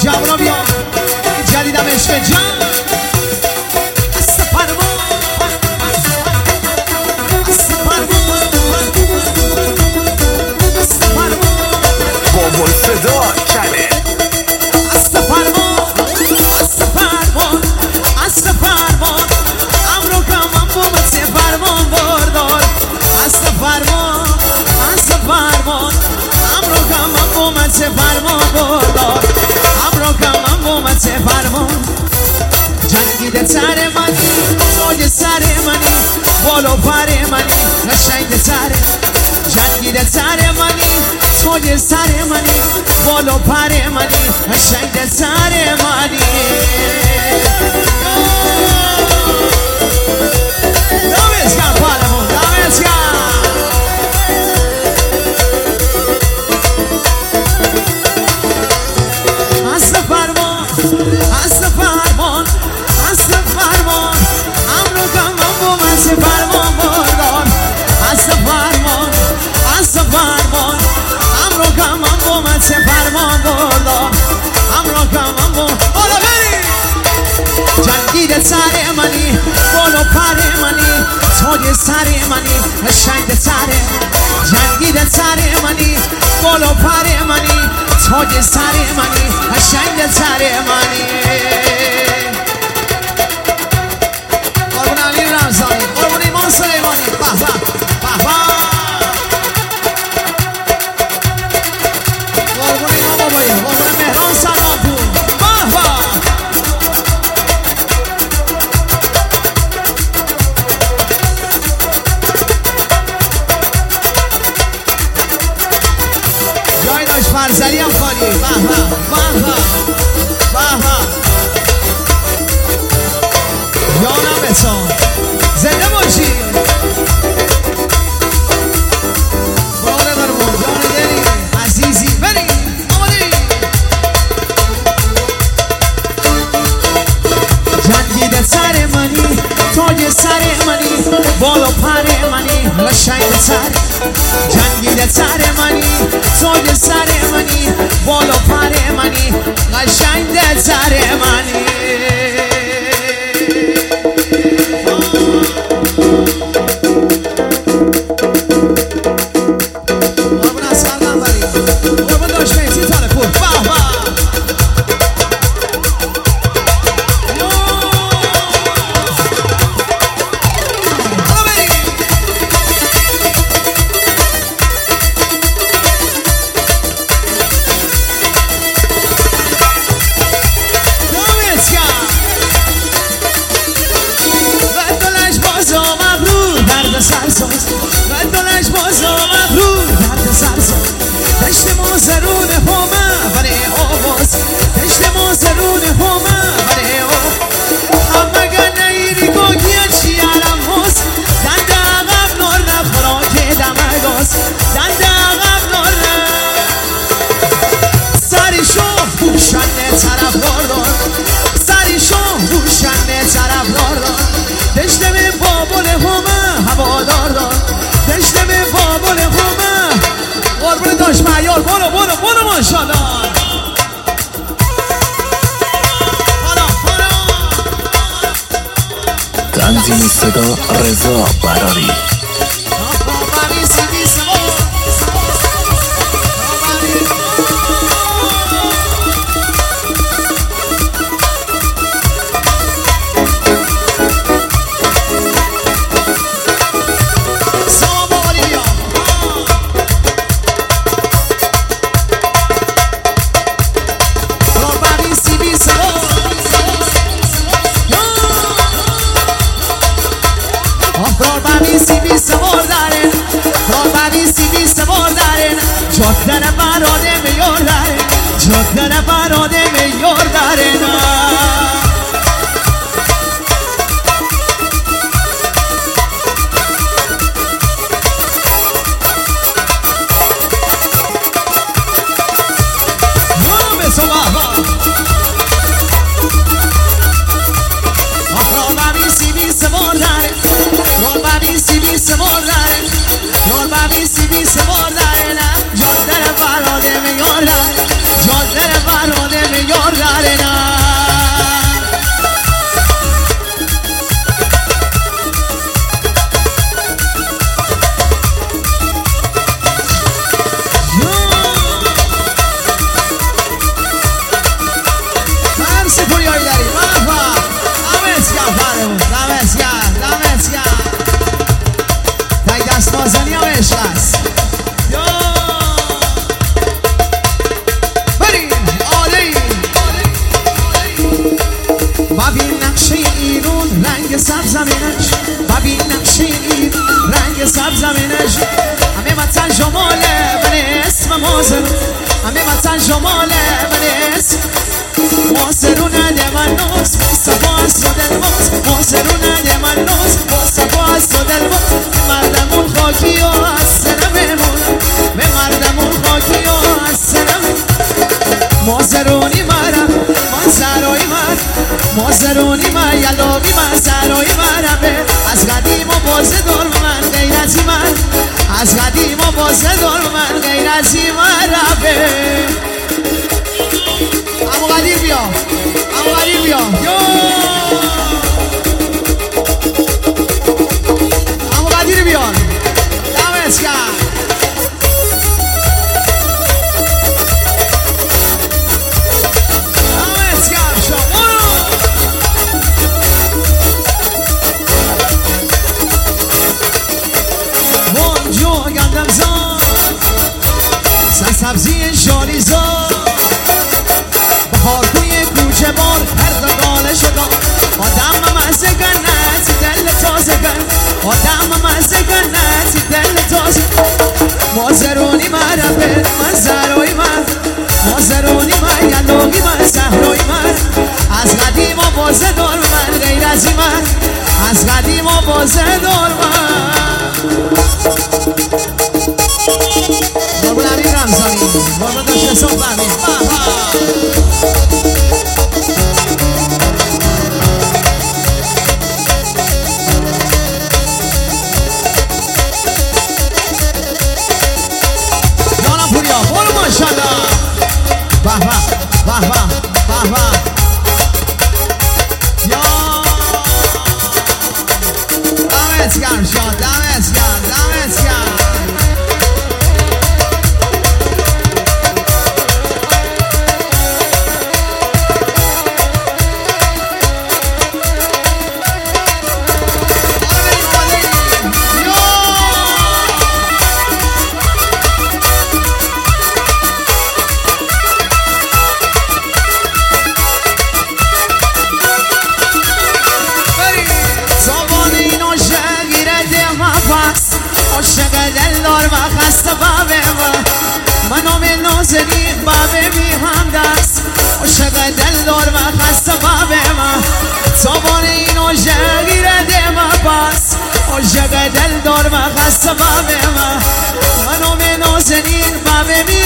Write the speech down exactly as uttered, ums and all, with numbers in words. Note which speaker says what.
Speaker 1: جوابا بیا جدیدم عشق جان است فرمان است فرمان است فرمان
Speaker 2: بابل صدا چنه
Speaker 1: است فرمان است فرمان است فرمان امرو کمم بومت فرمان بردار است فرمان است فرمان امرو کمم بومت فرمان بردار امرو کمم بومت فرمان جنگیده سر منی تاج سر منی بالو پر منی قشنگ سر جنگیده سر منی تاج سر منی بالو پر منی قشنگ سر منی دمت گرم پالمون دمت گرم است فرمان است فرمان است فرمان امرو کمم بومت فرمان بردار است فرمان است فرمان امرو کمم بومت فرمان بردار امرو کمم بومت بالا بری جنگیده سر منی بالو پر منی تاج سر منی قشنگ سر جنگیده سر منی بالو پر منی تاج سر منی قشنگ سر منی قربون علی رمضانی قربون ایمان سلیمانی به به به به قربون ایمان بابایی قربون مهران سلمانپور به به جای داشت فرزری هم خالی به به به به به به یانم بسان زنده باشی باله برمون جان دلی عزیزی بری آمدی جنگیده سر منی تاج سر منی بالا پر منی قشنگ سر جنگیده سر منی تاج سر منی بالا پر منی قشنگ سر منی قربون اسقر قنبری قربون داشت میتی تلفون به به زرون همه برای آواز دشت ما زرون همه برای آواز همه گنه ریگاگی چی علم هست دنده عقب نار نفرا که دمه گاز دنده عقب نار سری شو بوشنه طرف باردار سری شو بوشنه طرف باردار دشت به بابل همه هوادار دار دشت به بابل همه قربون داشت معیار برو برو برو ماشاءالله
Speaker 2: تنظیم صدا رضا براری
Speaker 1: جادن براده میار داره جادن براده میار داره نه به صبح آفرابی سی بی سوار داره رابی سی بی سوار داره رابی سی بی سوار داره جادن براده میار داره جادن براده میار مال منس موسرونه de manos Sabasso del mos موسرونه de manos Sabasso del mos مردمون خاکی و از سرممون به مردمون خاکی و از سرممون موسرونی مرم من سرای من موسرونی من یلاوی من سرای مرم از قدیم و بازه دار من غیرتی من از قدیم و بازه دار من غیرتی من رفه امو قدیر بیا امو قدیر بیا یو امو قدیر بیان دمت کرد دمت کرد شما بونجو گندم زان سرسبزی شالیزان بخار توی کوچه بار هر دقاله شدم آدم مزه گنت دل تازه گن آدم مزه گنت دل تازه مازرونی مربه من زرای من مازرونی من یلوی من زهرای من از قدیم و بازه دار من غیرتی من از قدیم و بازه دار من قربون امیر رمزانی قربون داشت حساب فهمید جانم پوریا برو ماشالله به به به به به به یا دمت گرم شاد دمت گرم دمت گرم عاشق دلدار و خسته بابه منو به نازنین بابه بی هم دست عاشق دلدار و خسته بابه زبان این عاشق گیرده ما پس عاشق دلدار و خسته بابه منو به نازنین بابه بی